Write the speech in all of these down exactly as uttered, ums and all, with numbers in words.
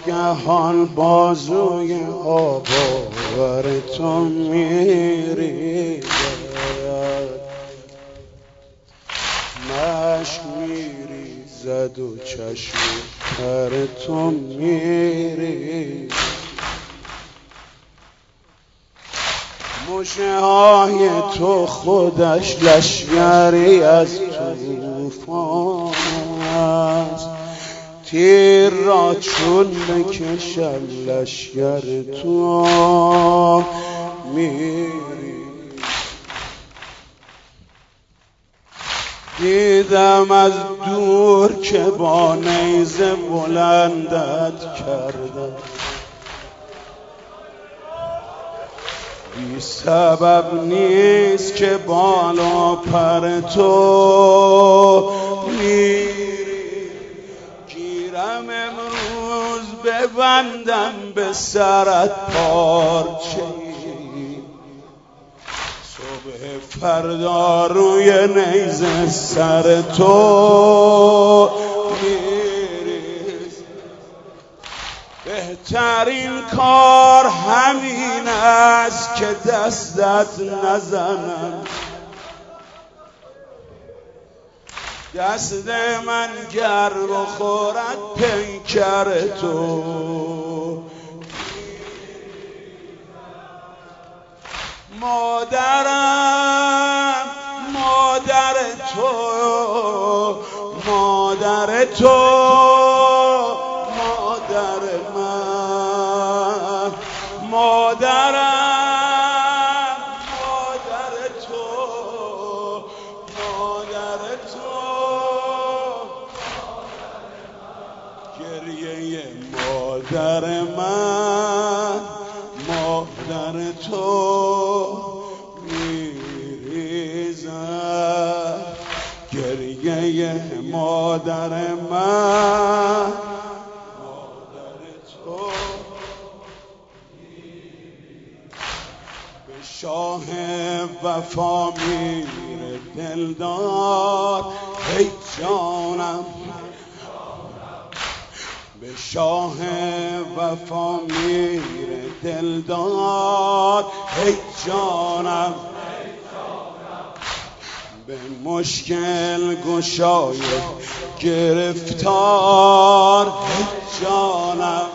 ناگهان بازوی آباور تو میریزد، مشک میریزد و چشم تر تو میریزد. مژه های تو خودش لشگری از طوفان است، تیر را چون بکشد لشگر تو میری. دیدم از دور که با نیزه بلندت کردم، بی سبب نیست که بالا پر تو میری. گیرم امروز ببندم به سرت پارچه‌ای، صبح فردا روی نیزه سر تو میریز. بهترین کار همین است که دستت نزنم، دست من گر بخورد پیکر تو. مادرم مادر تو، مادر تو، مادر من، مادرم مادر تو، مادر تو، گریه مادر من، مادر تو میریزد. گریه مادر من، مادر تو به شاه وفا میره دلدار، ای جانم به شاه وفا میره دلدار، ای جانم به مشکل گشای گرفتار، ای جانم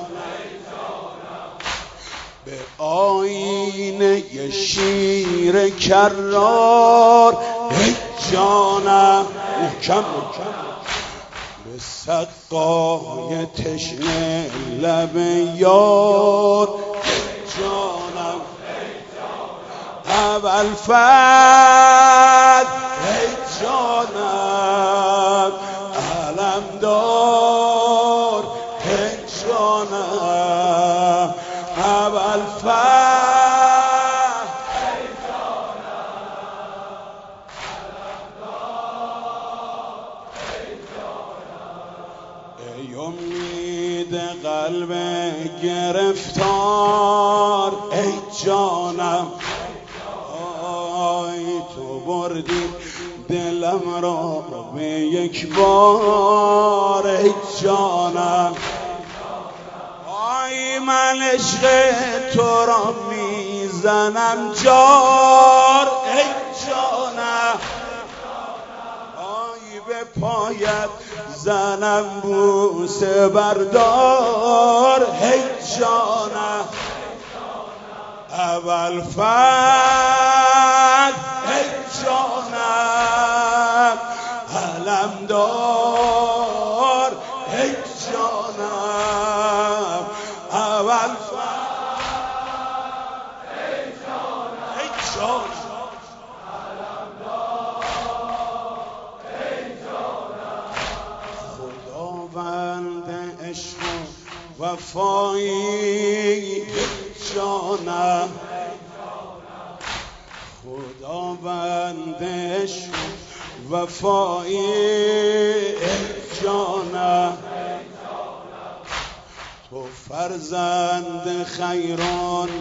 به آینه شیر کرار، ای جانم محکم محکم به سقای تشنه لب یار، ای جانم ابوالفضل، ای جانم علمدار، ای جانم ابوالفضل، ای جانم علمدار، ای جانم ای امید قلب گرفتار، ای جانم تو بردی دلم را به یک بار، ای جانم آی من عشق تو را میزنم جار، ای جانم آی به پایت زنم بوسه بردار، ای جانم ابوالفضل، ای جانم علمدار، ای جانم ابوالفضل، ای جانم ای جانم علمدار، ای جانم خداوند عشق و وفایی، جانم خداوند عشق وفایی، جانم تو فرزند خیران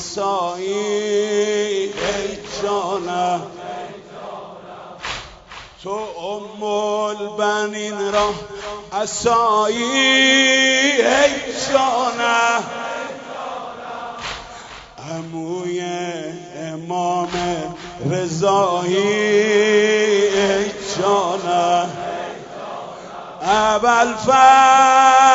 نسایی، ای جانم تو ام البنین را عصایی، ای جانم رضایی ای جانم ابوالفضل